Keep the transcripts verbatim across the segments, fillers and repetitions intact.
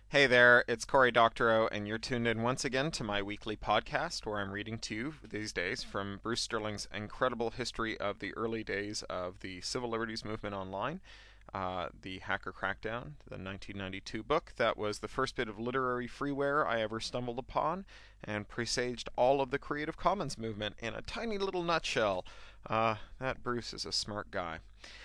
Hey there, it's Cory Doctorow, and you're tuned in once again to my weekly podcast where I'm reading to you these days from Bruce Sterling's incredible history of the early days of the civil liberties movement online, uh, the Hacker Crackdown, the nineteen ninety-two book that was the first bit of literary freeware I ever stumbled upon and presaged all of the Creative Commons movement in a tiny little nutshell. Uh, that Bruce is a smart guy.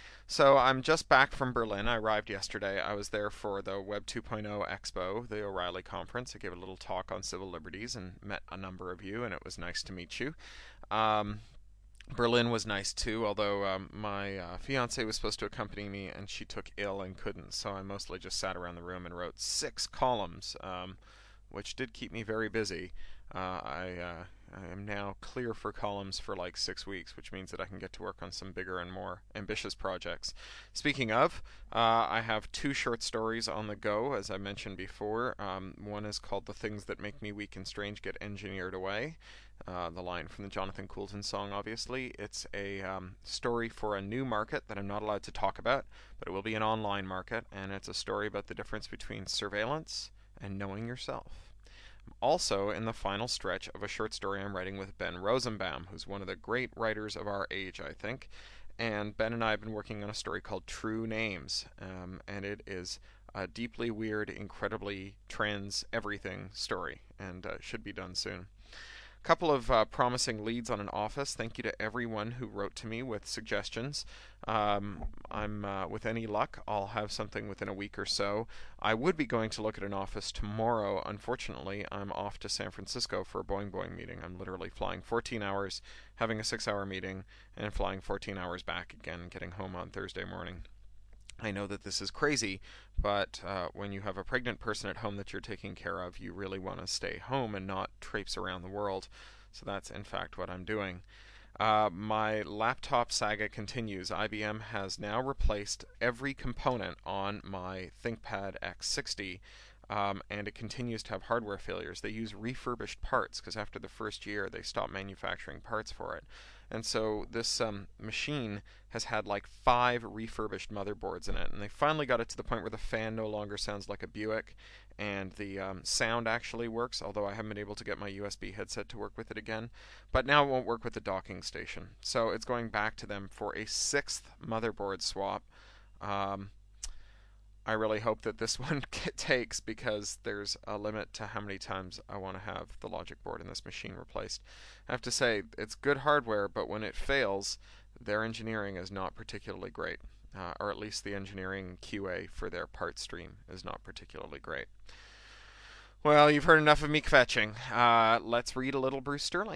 So I'm just back from Berlin. I arrived yesterday. I was there for the Web 2.0 Expo, the O'Reilly conference. I gave a little talk on civil liberties and met a number of you, and it was nice to meet you. Um, Berlin was nice too, although um, my uh, fiance was supposed to accompany me, and she took ill and couldn't. So I mostly just sat around the room and wrote six columns, um, which did keep me very busy. Uh, I uh, I am now clear for columns for like six weeks, which means that I can get to work on some bigger and more ambitious projects. Speaking of, uh, I have two short stories on the go, as I mentioned before. Um, one is called "The Things That Make Me Weak and Strange Get Engineered Away." Uh, the line from the Jonathan Coulton song, obviously. It's a um, story for a new market that I'm not allowed to talk about, but it will be an online market, and it's a story about the difference between surveillance and knowing yourself. Also, in the final stretch of a short story I'm writing with Ben Rosenbaum, who's one of the great writers of our age, I think. And Ben and I have been working on a story called True Names, um, and it is a deeply weird, incredibly trans everything story, and uh, should be done soon. Couple of uh, promising leads on an office. Thank you to everyone who wrote to me with suggestions. Um, I'm uh, with any luck, I'll have something within a week or so. I would be going to look at an office tomorrow. Unfortunately, I'm off to San Francisco for a Boing Boing meeting. I'm literally flying fourteen hours, having a six-hour meeting, and flying fourteen hours back again, getting home on Thursday morning. I know that this is crazy, but uh, when you have a pregnant person at home that you're taking care of, you really want to stay home and not traipse around the world. So that's in fact what I'm doing. Uh, my laptop saga continues. I B M has now replaced every component on my ThinkPad X sixty, um, and it continues to have hardware failures. They use refurbished parts because after the first year they stopped manufacturing parts for it. And so this um, machine has had like five refurbished motherboards in it, and they finally got it to the point where the fan no longer sounds like a Buick, and the um, sound actually works, although I haven't been able to get my U S B headset to work with it again. But now it won't work with the docking station, so it's going back to them for a sixth motherboard swap. Um, I really hope that this one takes because there's a limit to how many times I want to have the logic board in this machine replaced. I have to say, it's good hardware, but when it fails, their engineering is not particularly great. Uh, or at least the engineering Q A for their part stream is not particularly great. Well, you've heard enough of me kvetching. Uh, let's read a little Bruce Sterling.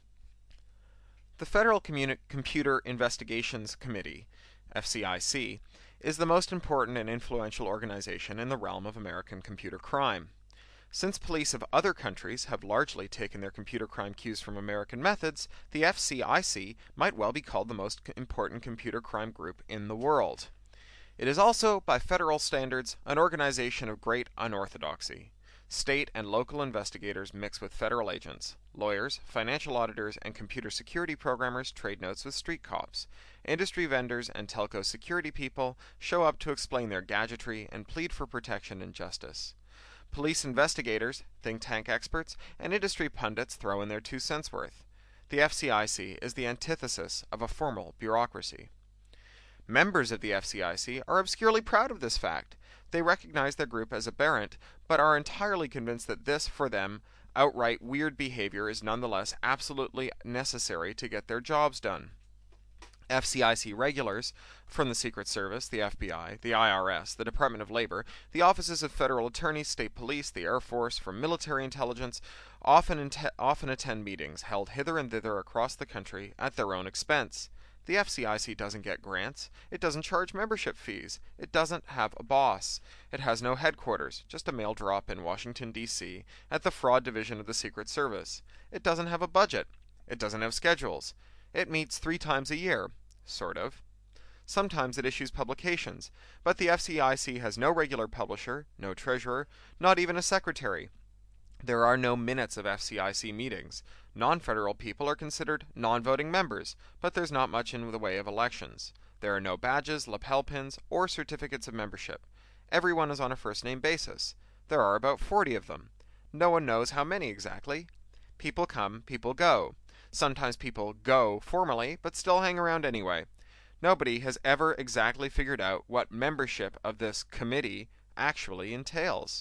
The Federal Communi- Computer Investigations Committee, F C I C, is the most important and influential organization in the realm of American computer crime. Since police of other countries have largely taken their computer crime cues from American methods, the F C I C might well be called the most important computer crime group in the world. It is also, by federal standards, an organization of great unorthodoxy. State and local investigators mix with federal agents. Lawyers, financial auditors, and computer security programmers trade notes with street cops. Industry vendors and telco security people show up to explain their gadgetry and plead for protection and justice. Police investigators, think tank experts, and industry pundits throw in their two cents worth. The F C I C is the antithesis of a formal bureaucracy. Members of the F C I C are obscurely proud of this fact. They recognize their group as aberrant, but are entirely convinced that this, for them, outright weird behavior is nonetheless absolutely necessary to get their jobs done. F C I C regulars from the Secret Service, the F B I, the I R S, the Department of Labor, the offices of federal attorneys, state police, the Air Force, from military intelligence, often, inte- often attend meetings held hither and thither across the country at their own expense. The F C I C doesn't get grants. It doesn't charge membership fees. It doesn't have a boss. It has no headquarters, just a mail drop in Washington, D C at the Fraud Division of the Secret Service. It doesn't have a budget. It doesn't have schedules. It meets three times a year. Sort of. Sometimes it issues publications, but the F C I C has no regular publisher, no treasurer, not even a secretary. There are no minutes of F C I C meetings. Non-federal people are considered non-voting members, but there's not much in the way of elections. There are no badges, lapel pins, or certificates of membership. Everyone is on a first-name basis. There are about forty of them. No one knows how many exactly. People come, people go. Sometimes people go formally, but still hang around anyway. Nobody has ever exactly figured out what membership of this committee actually entails.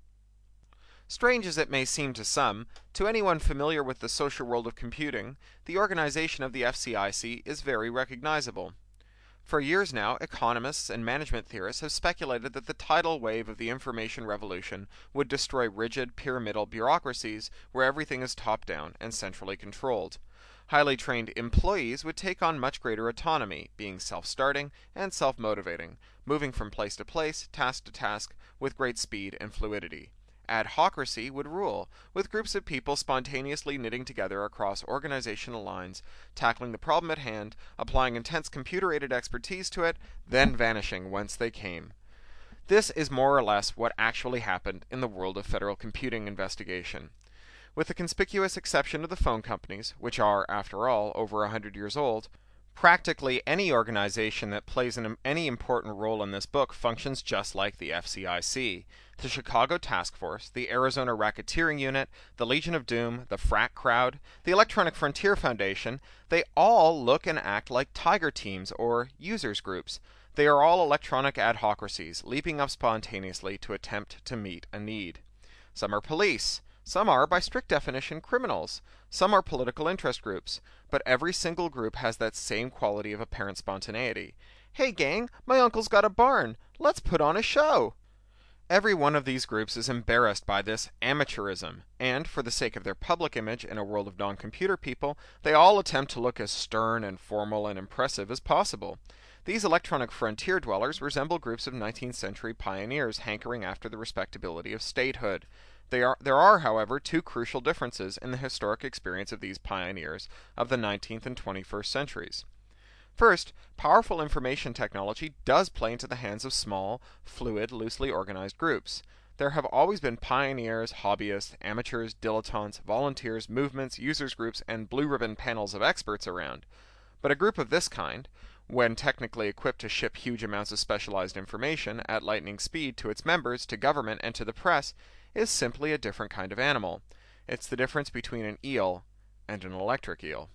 Strange as it may seem to some, to anyone familiar with the social world of computing, the organization of the F C I C is very recognizable. For years now, economists and management theorists have speculated that the tidal wave of the information revolution would destroy rigid, pyramidal bureaucracies where everything is top-down and centrally controlled. Highly trained employees would take on much greater autonomy, being self-starting and self-motivating, moving from place to place, task to task, with great speed and fluidity. Adhocracy would rule, with groups of people spontaneously knitting together across organizational lines, tackling the problem at hand, applying intense computer-aided expertise to it, then vanishing whence they came. This is more or less what actually happened in the world of federal computing investigation. With the conspicuous exception of the phone companies, which are, after all, over a hundred years old, practically any organization that plays an, any important role in this book functions just like the F C I C. The Chicago Task Force, the Arizona Racketeering Unit, the Legion of Doom, the Frat Crowd, the Electronic Frontier Foundation, they all look and act like tiger teams or users groups. They are all electronic adhocracies, leaping up spontaneously to attempt to meet a need. Some are police. Some are, by strict definition, criminals. Some are political interest groups. But every single group has that same quality of apparent spontaneity. Hey gang, my uncle's got a barn. Let's put on a show. Every one of these groups is embarrassed by this amateurism, and for the sake of their public image in a world of non-computer people, they all attempt to look as stern and formal and impressive as possible. These electronic frontier dwellers resemble groups of nineteenth century pioneers hankering after the respectability of statehood. They are, there are, however, two crucial differences in the historic experience of these pioneers of the nineteenth and twenty-first centuries. First, powerful information technology does play into the hands of small, fluid, loosely organized groups. There have always been pioneers, hobbyists, amateurs, dilettantes, volunteers, movements, users groups, and blue ribbon panels of experts around. But a group of this kind, when technically equipped to ship huge amounts of specialized information at lightning speed to its members, to government, and to the press, is simply a different kind of animal. It's the difference between an eel and an electric eel.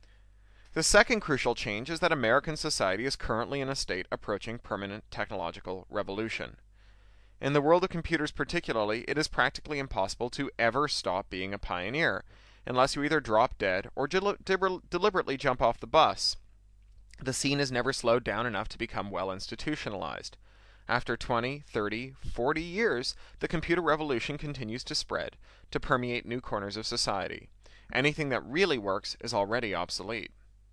The second crucial change is that American society is currently in a state approaching permanent technological revolution. In the world of computers particularly, it is practically impossible to ever stop being a pioneer, unless you either drop dead or del- del- deliberately jump off the bus. The scene is never slowed down enough to become well institutionalized. After twenty, thirty, forty years, the computer revolution continues to spread, to permeate new corners of society. Anything that really works is already obsolete.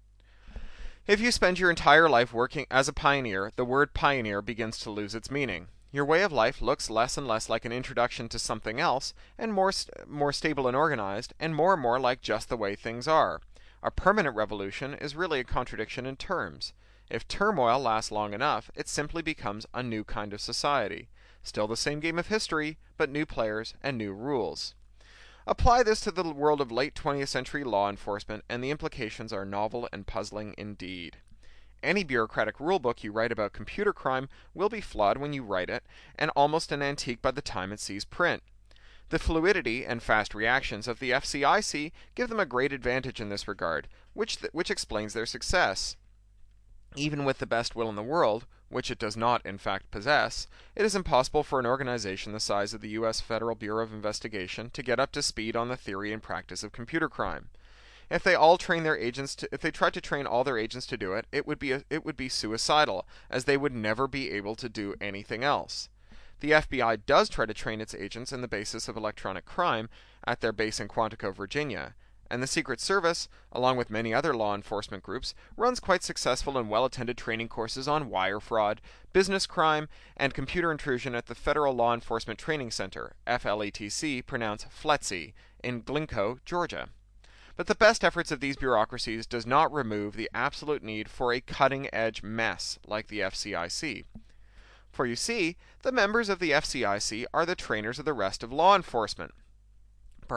If you spend your entire life working as a pioneer, the word pioneer begins to lose its meaning. Your way of life looks less and less like an introduction to something else, and more, st- more stable and organized, and more and more like just the way things are. A permanent revolution is really a contradiction in terms. If turmoil lasts long enough, it simply becomes a new kind of society. Still the same game of history, but new players and new rules. Apply this to the world of late twentieth century law enforcement, and the implications are novel and puzzling indeed. Any bureaucratic rulebook you write about computer crime will be flawed when you write it, and almost an antique by the time it sees print. The fluidity and fast reactions of the F C I C give them a great advantage in this regard, which, th- which explains their success. Even with the best will in the world, which it does not in fact possess, it is impossible for an organization the size of the U S Federal Bureau of Investigation to get up to speed on the theory and practice of computer crime. If they all train their agents to, if they tried to train all their agents to do it, it would be a, it would be suicidal, as they would never be able to do anything else. The F B I does try to train its agents in the basis of electronic crime at their base in Quantico, Virginia, and the Secret Service, along with many other law enforcement groups, runs quite successful and well-attended training courses on wire fraud, business crime, and computer intrusion at the Federal Law Enforcement Training Center, F L E T C, pronounced F L E T C, in Glencoe, Georgia. But the best efforts of these bureaucracies does not remove the absolute need for a cutting-edge mess like the F C I C. For you see, the members of the F C I C are the trainers of the rest of law enforcement.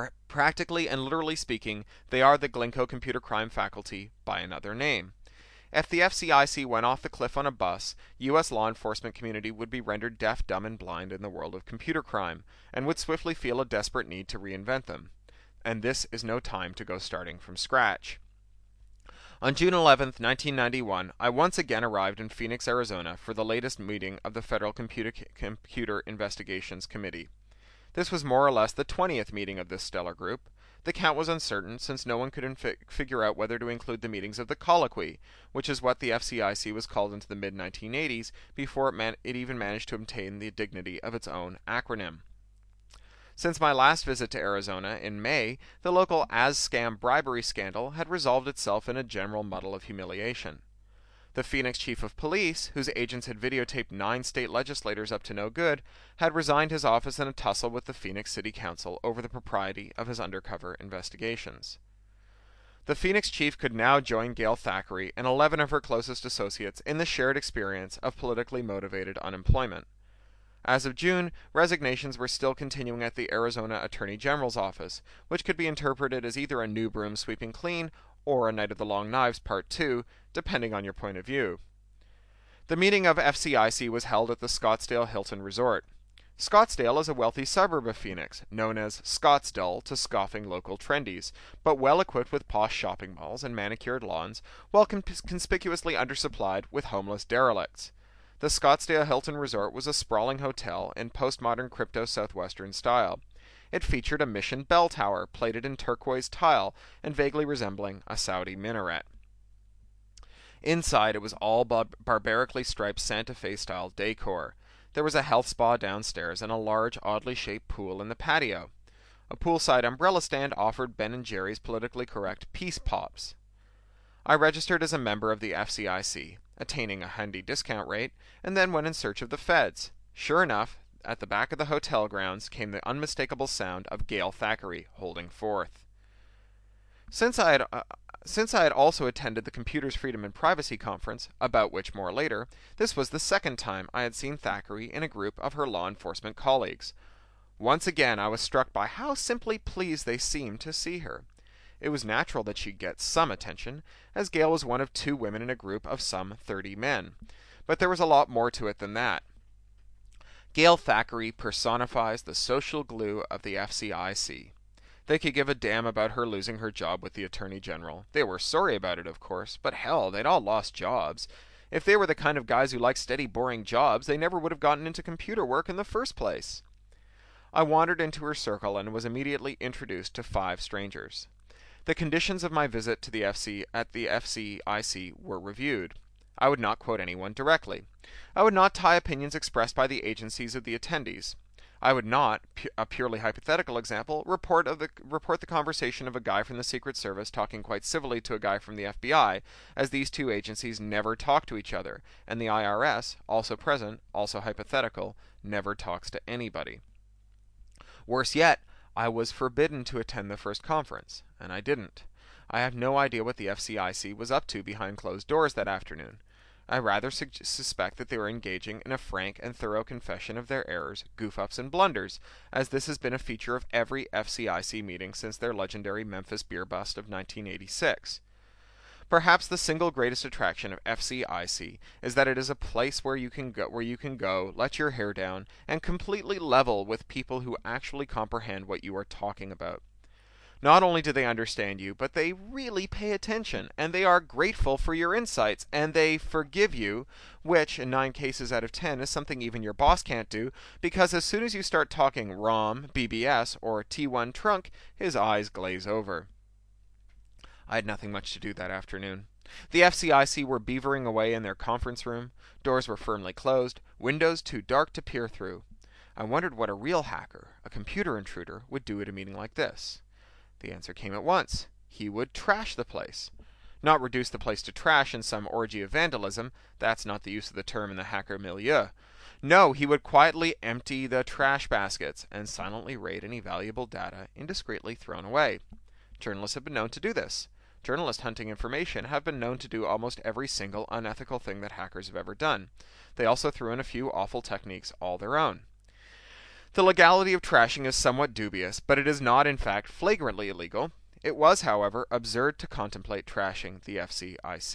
Practically and literally speaking, they are the Glencoe Computer Crime Faculty by another name. If the F C I C went off the cliff on a bus, U S law enforcement community would be rendered deaf, dumb, and blind in the world of computer crime, and would swiftly feel a desperate need to reinvent them. And this is no time to go starting from scratch. On June eleventh, nineteen ninety-one, I once again arrived in Phoenix, Arizona for the latest meeting of the Federal Computer, Computer Investigations Committee. This was more or less the twentieth meeting of this stellar group. The count was uncertain, since no one could infi- figure out whether to include the meetings of the Colloquy, which is what the F C I C was called into the mid nineteen eighties, before it, man- it even managed to obtain the dignity of its own acronym. Since my last visit to Arizona in May, the local ASSCAM bribery scandal had resolved itself in a general muddle of humiliation. The Phoenix chief of police, whose agents had videotaped nine state legislators up to no good, had resigned his office in a tussle with the Phoenix City Council over the propriety of his undercover investigations. The Phoenix chief could now join Gail Thackeray and eleven of her closest associates in the shared experience of politically motivated unemployment. As of June, resignations were still continuing at the Arizona Attorney General's office, which could be interpreted as either a new broom sweeping clean or a Night of the Long Knives Part two, depending on your point of view. The meeting of F C I C was held at the Scottsdale Hilton Resort. Scottsdale is a wealthy suburb of Phoenix, known as Scottsdale to scoffing local trendies, but well equipped with posh shopping malls and manicured lawns, while con- conspicuously undersupplied with homeless derelicts. The Scottsdale Hilton Resort was a sprawling hotel in postmodern crypto-southwestern style. It featured a Mission bell tower plated in turquoise tile and vaguely resembling a Saudi minaret. Inside, it was all bar- barbarically striped Santa Fe-style decor. There was a health spa downstairs and a large, oddly shaped pool in the patio. A poolside umbrella stand offered Ben and Jerry's politically correct Peace Pops. I registered as a member of the F C I C, attaining a handy discount rate, and then went in search of the feds. Sure enough, at the back of the hotel grounds came the unmistakable sound of Gail Thackeray holding forth. Since I had, uh, since I had also attended the Computers, Freedom, and Privacy Conference, about which more later, this was the second time I had seen Thackeray in a group of her law enforcement colleagues. Once again I was struck by how simply pleased they seemed to see her. It was natural that she'd get some attention, as Gail was one of two women in a group of some thirty men. But there was a lot more to it than that. Gail Thackeray personifies the social glue of the F C I C. They could give a damn about her losing her job with the Attorney General. They were sorry about it, of course, but hell, they'd all lost jobs. If they were the kind of guys who liked steady, boring jobs, they never would have gotten into computer work in the first place. I wandered into her circle and was immediately introduced to five strangers. The conditions of my visit to the F C at the F C I C were reviewed. I would not quote anyone directly. I would not tie opinions expressed by the agencies of the attendees. I would not, pu- a purely hypothetical example, report of the report the conversation of a guy from the Secret Service talking quite civilly to a guy from the F B I, as these two agencies never talk to each other, and the I R S, also present, also hypothetical, never talks to anybody. Worse yet, I was forbidden to attend the first conference, and I didn't. I have no idea what the F C I C was up to behind closed doors that afternoon. I rather su- suspect that they were engaging in a frank and thorough confession of their errors, goof-ups, and blunders, as this has been a feature of every F C I C meeting since their legendary Memphis beer bust of nineteen eighty-six. Perhaps the single greatest attraction of F C I C is that it is a place where you can go, where you can go, let your hair down, and completely level with people who actually comprehend what you are talking about. Not only do they understand you, but they really pay attention, and they are grateful for your insights, and they forgive you, which, in nine cases out of ten, is something even your boss can't do, because as soon as you start talking ROM, B B S, or T one trunk, his eyes glaze over. I had nothing much to do that afternoon. The F C I C were beavering away in their conference room. Doors were firmly closed, windows too dark to peer through. I wondered what a real hacker, a computer intruder, would do at a meeting like this. The answer came at once. He would trash the place. Not reduce the place to trash in some orgy of vandalism. That's not the use of the term in the hacker milieu. No, he would quietly empty the trash baskets and silently raid any valuable data indiscreetly thrown away. Journalists have been known to do this. Journalists hunting information have been known to do almost every single unethical thing that hackers have ever done. They also threw in a few awful techniques all their own. The legality of trashing is somewhat dubious, but it is not in fact flagrantly illegal. It was, however, absurd to contemplate trashing the F C I C.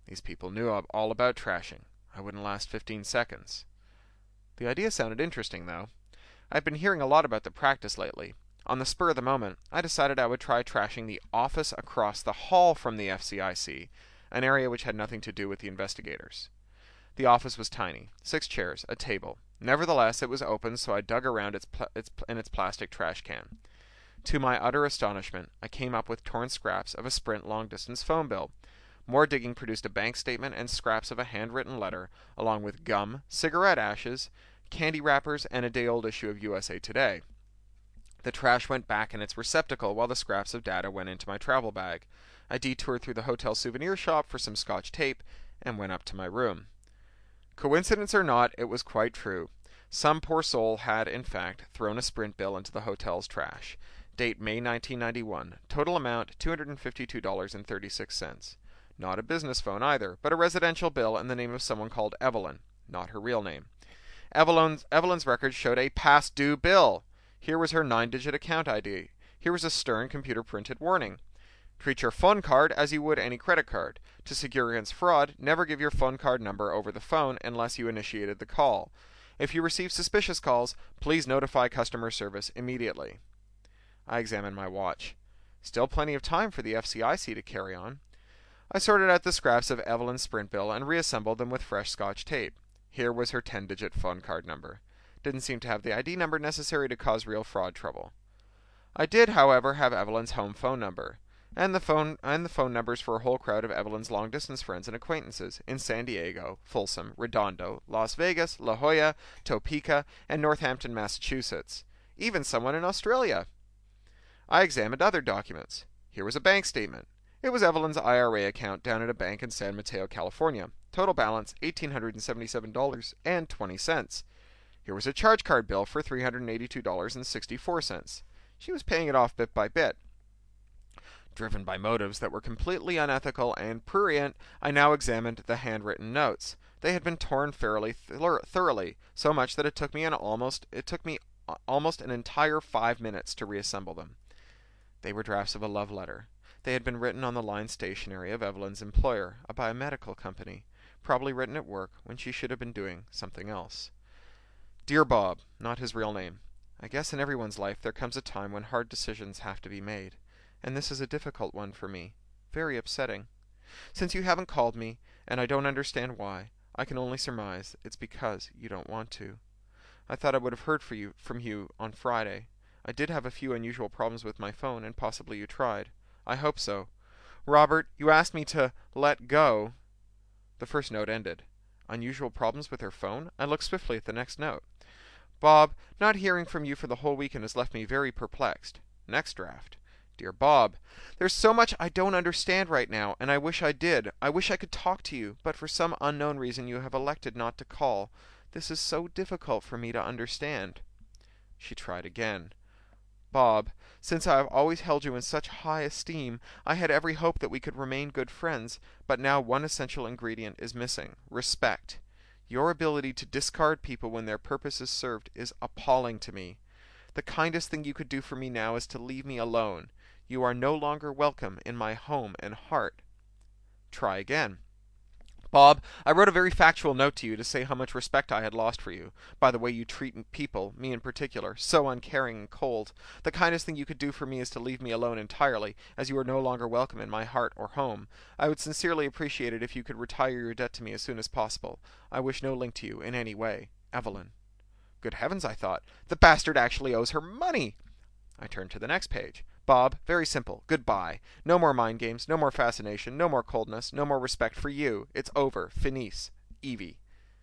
These people knew all about trashing. I wouldn't last fifteen seconds. The idea sounded interesting, though. I've been hearing a lot about the practice lately. On the spur of the moment, I decided I would try trashing the office across the hall from the F C I C, an area which had nothing to do with the investigators. The office was tiny, six chairs, a table. Nevertheless, it was open, so I dug around its, pl- its pl- in its plastic trash can. To my utter astonishment, I came up with torn scraps of a Sprint long-distance phone bill. More digging produced a bank statement and scraps of a handwritten letter, along with gum, cigarette ashes, candy wrappers, and a day-old issue of U S A Today. The trash went back in its receptacle while the scraps of data went into my travel bag. I detoured through the hotel souvenir shop for some Scotch tape and went up to my room. Coincidence or not, it was quite true. Some poor soul had, in fact, thrown a Sprint bill into the hotel's trash. Date May nineteen ninety-one. Total amount two hundred fifty-two dollars and thirty-six cents. Not a business phone either, but a residential bill in the name of someone called Evelyn. Not her real name. Evelyn's, Evelyn's records showed a past due bill. Here was her nine-digit account I D. Here was a stern computer-printed warning. Treat your phone card as you would any credit card. To secure against fraud, never give your phone card number over the phone unless you initiated the call. If you receive suspicious calls, please notify customer service immediately. I examined my watch. Still plenty of time for the F C I C to carry on. I sorted out the scraps of Evelyn's Sprint bill and reassembled them with fresh Scotch tape. Here was her ten-digit phone card number. Didn't seem to have the I D number necessary to cause real fraud trouble. I did, however, have Evelyn's home phone number, and the phone and the phone numbers for a whole crowd of Evelyn's long-distance friends and acquaintances in San Diego, Folsom, Redondo, Las Vegas, La Jolla, Topeka, and Northampton, Massachusetts. Even someone in Australia. I examined other documents. Here was a bank statement. It was Evelyn's I R A account down at a bank in San Mateo, California. Total balance one thousand eight hundred seventy-seven dollars and twenty cents. Here was a charge card bill for three hundred eighty-two dollars and sixty-four cents. She was paying it off bit by bit. Driven by motives that were completely unethical and prurient, I now examined the handwritten notes. They had been torn fairly thor- thoroughly, so much that it took me an almost it took me almost an entire five minutes to reassemble them. They were drafts of a love letter. They had been written on the line stationery of Evelyn's employer, a biomedical company, probably written at work when she should have been doing something else. Dear Bob, not his real name. I guess in everyone's life there comes a time when hard decisions have to be made, and this is a difficult one for me. Very upsetting. Since you haven't called me, and I don't understand why, I can only surmise it's because you don't want to. I thought I would have heard for you, from you on Friday. I did have a few unusual problems with my phone, and possibly you tried. I hope so. Robert, you asked me to let go. The first note ended. Unusual problems with her phone? I looked swiftly at the next note. Bob, not hearing from you for the whole weekend has left me very perplexed. Next draft. Dear Bob, there's so much I don't understand right now, and I wish I did. I wish I could talk to you, but for some unknown reason you have elected not to call. This is so difficult for me to understand. She tried again. Bob, since I have always held you in such high esteem, I had every hope that we could remain good friends, but now one essential ingredient is missing: respect. Your ability to discard people when their purpose is served is appalling to me. The kindest thing you could do for me now is to leave me alone. You are no longer welcome in my home and heart. Try again. Bob, I wrote a very factual note to you to say how much respect I had lost for you, by the way you treat people, me in particular, so uncaring and cold. The kindest thing you could do for me is to leave me alone entirely, as you are no longer welcome in my heart or home. I would sincerely appreciate it if you could retire your debt to me as soon as possible. I wish no link to you in any way. Evelyn. Good heavens, I thought. The bastard actually owes her money. I turned to the next page. Bob, very simple. Goodbye. No more mind games, no more fascination, no more coldness, no more respect for you. It's over. Finis. Evie.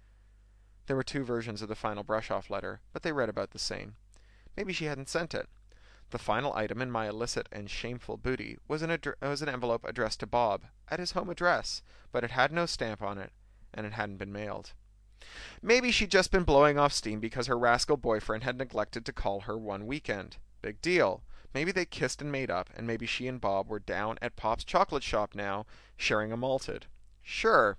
There were two versions of the final brush-off letter, but they read about the same. Maybe she hadn't sent it. The final item in my illicit and shameful booty was an, ad- was an envelope addressed to Bob, at his home address, but it had no stamp on it, and it hadn't been mailed. Maybe she'd just been blowing off steam because her rascal boyfriend had neglected to call her one weekend. Big deal. Maybe they kissed and made up, and maybe she and Bob were down at Pop's chocolate shop now, sharing a malted. Sure.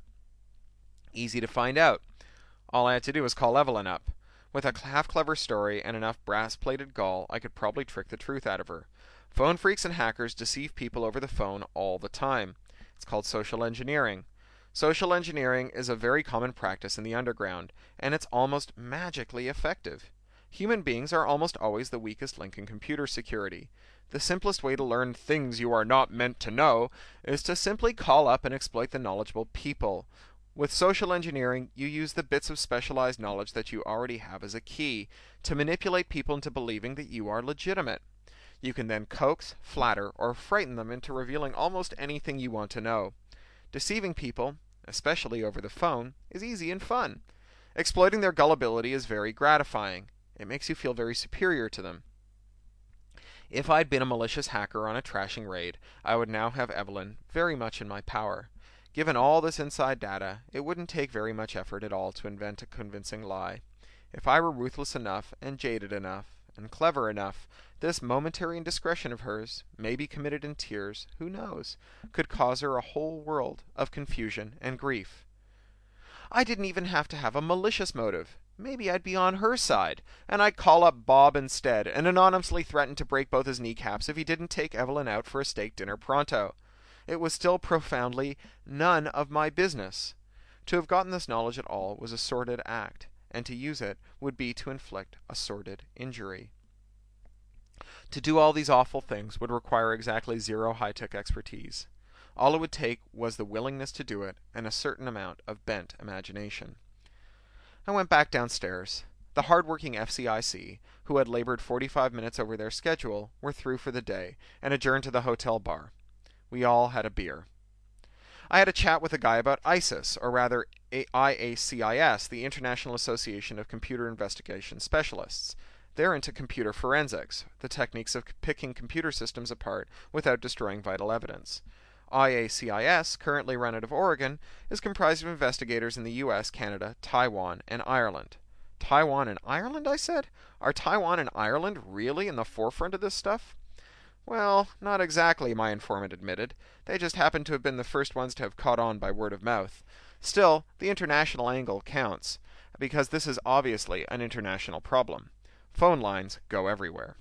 Easy to find out. All I had to do was call Evelyn up. With a half-clever story and enough brass-plated gall, I could probably trick the truth out of her. Phone freaks and hackers deceive people over the phone all the time. It's called social engineering. Social engineering is a very common practice in the underground, and it's almost magically effective. Human beings are almost always the weakest link in computer security. The simplest way to learn things you are not meant to know is to simply call up and exploit the knowledgeable people. With social engineering, you use the bits of specialized knowledge that you already have as a key to manipulate people into believing that you are legitimate. You can then coax, flatter, or frighten them into revealing almost anything you want to know. Deceiving people, especially over the phone, is easy and fun. Exploiting their gullibility is very gratifying. It makes you feel very superior to them. If I'd been a malicious hacker on a trashing raid, I would now have Evelyn very much in my power. Given all this inside data, it wouldn't take very much effort at all to invent a convincing lie. If I were ruthless enough, and jaded enough, and clever enough, this momentary indiscretion of hers, maybe committed in tears, who knows, could cause her a whole world of confusion and grief. I didn't even have to have a malicious motive. Maybe I'd be on her side, and I'd call up Bob instead and anonymously threaten to break both his kneecaps if he didn't take Evelyn out for a steak dinner pronto. It was still profoundly none of my business. To have gotten this knowledge at all was a sordid act, and to use it would be to inflict a sordid injury. To do all these awful things would require exactly zero high-tech expertise. All it would take was the willingness to do it and a certain amount of bent imagination. I went back downstairs. The hard-working F C I C, who had labored forty-five minutes over their schedule, were through for the day and adjourned to the hotel bar. We all had a beer. I had a chat with a guy about ISIS, or rather I A C I S, the International Association of Computer Investigation Specialists. They're into computer forensics, the techniques of picking computer systems apart without destroying vital evidence. I A C I S, currently run out of Oregon, is comprised of investigators in the U S, Canada, Taiwan, and Ireland. Taiwan and Ireland, I said? Are Taiwan and Ireland really in the forefront of this stuff? Well, not exactly, my informant admitted. They just happen to have been the first ones to have caught on by word of mouth. Still, the international angle counts, because this is obviously an international problem. Phone lines go everywhere.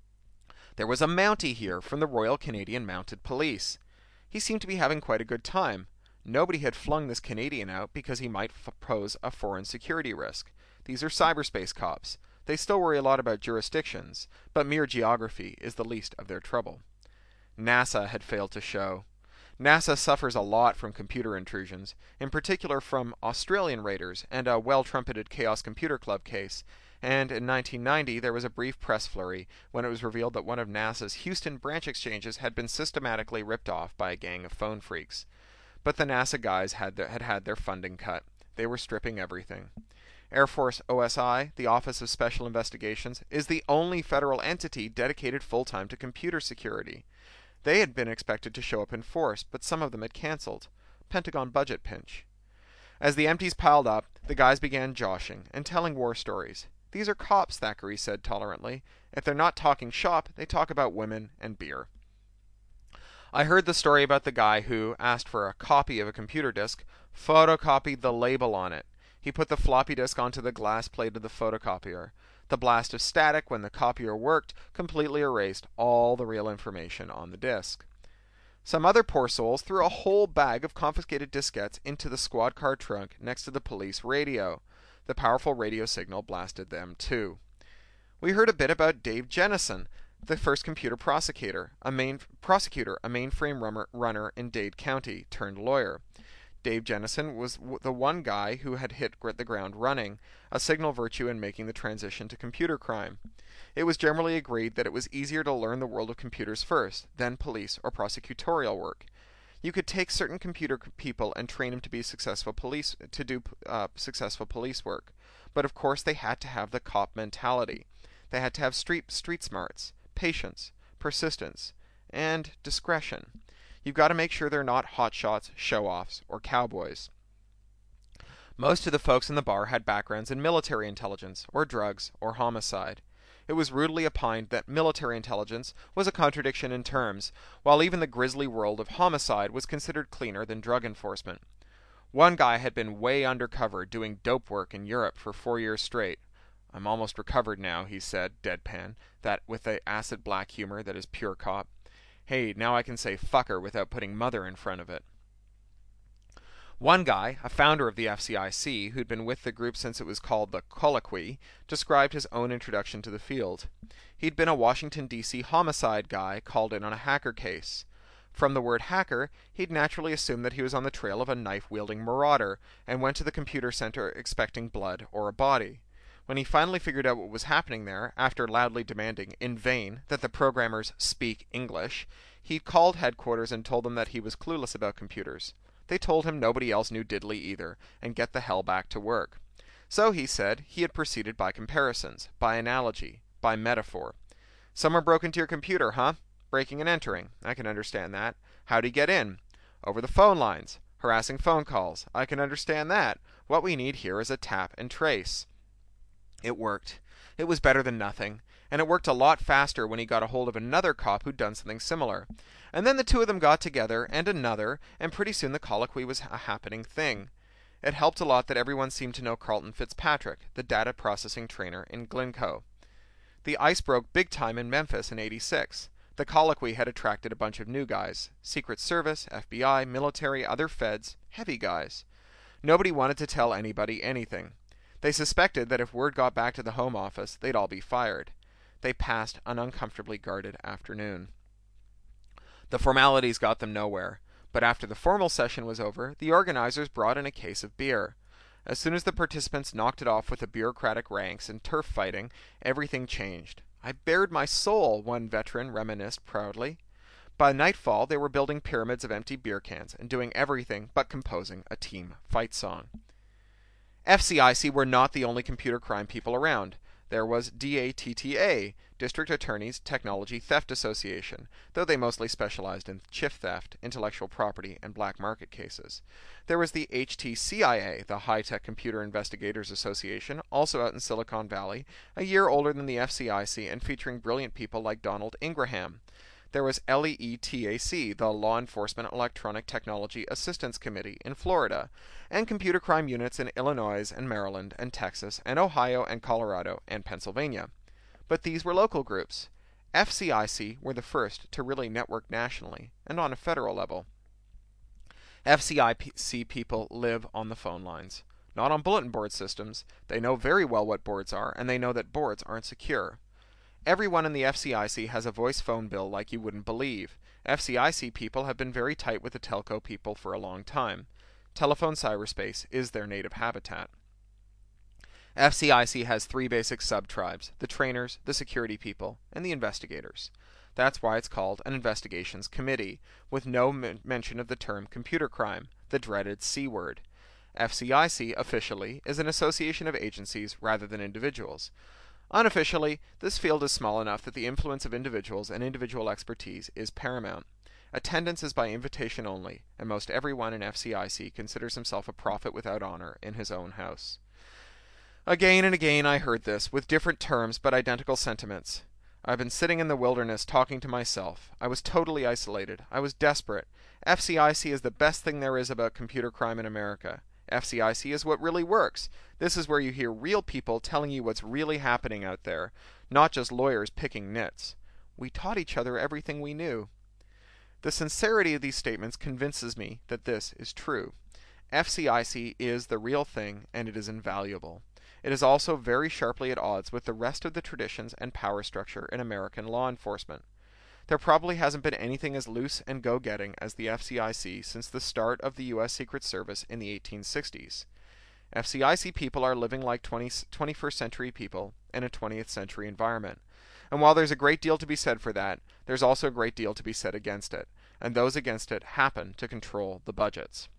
There was a Mountie here from the Royal Canadian Mounted Police. He seemed to be having quite a good time. Nobody had flung this Canadian out because he might f- pose a foreign security risk. These are cyberspace cops. They still worry a lot about jurisdictions, but mere geography is the least of their trouble. NASA had failed to show. NASA suffers a lot from computer intrusions, in particular from Australian raiders and a well-trumpeted Chaos Computer Club case, and in nineteen ninety there was a brief press flurry when it was revealed that one of NASA's Houston branch exchanges had been systematically ripped off by a gang of phone freaks. But the NASA guys had, their, had had their funding cut. They were stripping everything. Air Force O S I, the Office of Special Investigations, is the only federal entity dedicated full-time to computer security. They had been expected to show up in force, but some of them had canceled. Pentagon budget pinch. As the empties piled up, the guys began joshing and telling war stories. These are cops, Thackeray said tolerantly. If they're not talking shop, they talk about women and beer. I heard the story about the guy who asked for a copy of a computer disk, photocopied the label on it. He put the floppy disk onto the glass plate of the photocopier. The blast of static when the copier worked completely erased all the real information on the disk. Some other poor souls threw a whole bag of confiscated diskettes into the squad car trunk next to the police radio. The powerful radio signal blasted them too. We heard a bit about Dave Jennison, the first computer prosecutor, a main prosecutor, a mainframe runner, runner in Dade County, turned lawyer. Dave Jennison was w- the one guy who had hit the ground running, a signal virtue in making the transition to computer crime. It was generally agreed that it was easier to learn the world of computers first, then police or prosecutorial work. You could take certain computer people and train them to be successful police to do uh, successful police work, but of course they had to have the cop mentality. They had to have street street smarts, patience, persistence, and discretion. You've got to make sure they're not hotshots, show-offs, or cowboys. Most of the folks in the bar had backgrounds in military intelligence, or drugs, or homicide. It was rudely opined that military intelligence was a contradiction in terms, while even the grisly world of homicide was considered cleaner than drug enforcement. One guy had been way undercover doing dope work in Europe for four years straight. I'm almost recovered now, he said, deadpan, that with the acid black humor that is pure cop. Hey, now I can say fucker without putting mother in front of it. One guy, a founder of the F C I C, who'd been with the group since it was called the Colloquy, described his own introduction to the field. He'd been a Washington, D C homicide guy called in on a hacker case. From the word hacker, he'd naturally assumed that he was on the trail of a knife-wielding marauder, and went to the computer center expecting blood or a body. When he finally figured out what was happening there, after loudly demanding, in vain, that the programmers speak English, he called headquarters and told them that he was clueless about computers. They told him nobody else knew diddly either, and get the hell back to work. So, he said, he had proceeded by comparisons, by analogy, by metaphor. Someone broke into your computer, huh? Breaking and entering. I can understand that. How'd he get in? Over the phone lines. Harassing phone calls. I can understand that. What we need here is a tap and trace. It worked. It was better than nothing. And it worked a lot faster when he got a hold of another cop who'd done something similar. And then the two of them got together, and another, and pretty soon the colloquy was a happening thing. It helped a lot that everyone seemed to know Carlton Fitzpatrick, the data processing trainer in Glencoe. The ice broke big time in Memphis in eighty-six. The colloquy had attracted a bunch of new guys. Secret Service, F B I, military, other feds, heavy guys. Nobody wanted to tell anybody anything. They suspected that if word got back to the Home Office, they'd all be fired. They passed an uncomfortably guarded afternoon. The formalities got them nowhere, but after the formal session was over, the organizers brought in a case of beer. As soon as the participants knocked it off with the bureaucratic ranks and turf fighting, everything changed. I bared my soul, one veteran reminisced proudly. By nightfall, they were building pyramids of empty beer cans and doing everything but composing a team fight song. F C I C were not the only computer crime people around. There was D A T T A, District Attorneys Technology Theft Association, though they mostly specialized in chiff theft, intellectual property, and black market cases. There was the H T C I A, the High-Tech Computer Investigators Association, also out in Silicon Valley, a year older than the F C I C and featuring brilliant people like Donald Ingraham. There was L E E T A C, the Law Enforcement Electronic Technology Assistance Committee in Florida, and computer crime units in Illinois and Maryland and Texas and Ohio and Colorado and Pennsylvania. But these were local groups. F C I C were the first to really network nationally and on a federal level. F C I C people live on the phone lines, not on bulletin board systems. They know very well what boards are, and they know that boards aren't secure. Everyone in the F C I C has a voice phone bill like you wouldn't believe. F C I C people have been very tight with the telco people for a long time. Telephone cyberspace is their native habitat. F C I C has three basic sub-tribes: the trainers, the security people, and the investigators. That's why it's called an investigations committee, with no men- mention of the term computer crime, the dreaded C word. F C I C, officially, is an association of agencies rather than individuals. Unofficially, this field is small enough that the influence of individuals and individual expertise is paramount. Attendance is by invitation only, and most everyone in F C I C considers himself a prophet without honor in his own house. Again and again I heard this, with different terms but identical sentiments. I've been sitting in the wilderness talking to myself. I was totally isolated. I was desperate. F C I C is the best thing there is about computer crime in America. F C I C is what really works. This is where you hear real people telling you what's really happening out there, not just lawyers picking nits. We taught each other everything we knew. The sincerity of these statements convinces me that this is true. F C I C is the real thing, and it is invaluable. It is also very sharply at odds with the rest of the traditions and power structure in American law enforcement. There probably hasn't been anything as loose and go-getting as the F C I C since the start of the U S Secret Service in the eighteen sixties. F C I C people are living like twenty-first century people in a twentieth century environment. And while there's a great deal to be said for that, there's also a great deal to be said against it, and those against it happen to control the budgets.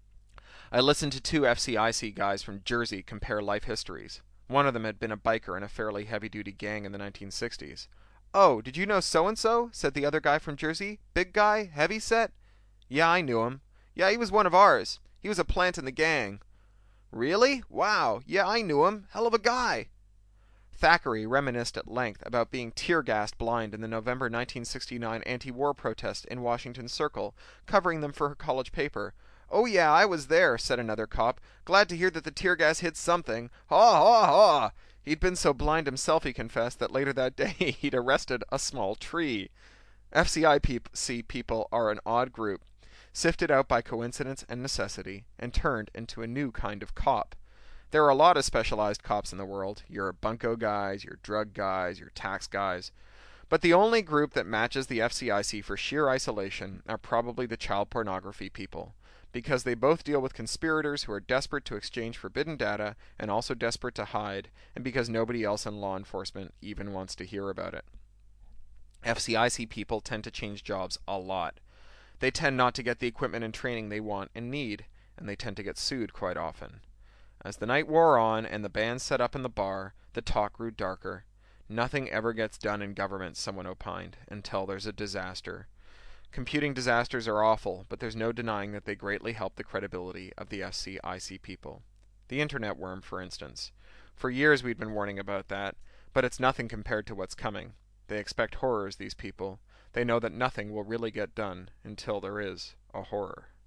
I listened to two F C I C guys from Jersey compare life histories. One of them had been a biker in a fairly heavy-duty gang in the nineteen sixties. "Oh, did you know so-and-so?" said the other guy from Jersey. "Big guy? Heavy set?" "Yeah, I knew him." "Yeah, he was one of ours. He was a plant in the gang." "Really? Wow. Yeah, I knew him. Hell of a guy." Thackeray reminisced at length about being tear-gassed blind in the November nineteen sixty-nine anti-war protest in Washington Circle, covering them for her college paper. "Oh yeah, I was there," said another cop. "Glad to hear that the tear gas hit something. Haw, haw, haw." He'd been so blind himself, he confessed, that later that day he'd arrested a small tree. F C I C people are an odd group. sifted out by coincidence and necessity, and turned into a new kind of cop. There are a lot of specialized cops in the world, your bunco guys, your drug guys, your tax guys. But the only group that matches the F C I C for sheer isolation are probably the child pornography people, because they both deal with conspirators who are desperate to exchange forbidden data and also desperate to hide, and because nobody else in law enforcement even wants to hear about it. F C I C people tend to change jobs a lot. They tend not to get the equipment and training they want and need, and they tend to get sued quite often. As the night wore on and the band set up in the bar, the talk grew darker. Nothing ever gets done in government, someone opined, until there's a disaster. Computing disasters are awful, but there's no denying that they greatly help the credibility of the F C I C people. The internet worm, for instance. For years we'd been warning about that, but it's nothing compared to what's coming. They expect horrors, these people. They know that nothing will really get done until there is a horror.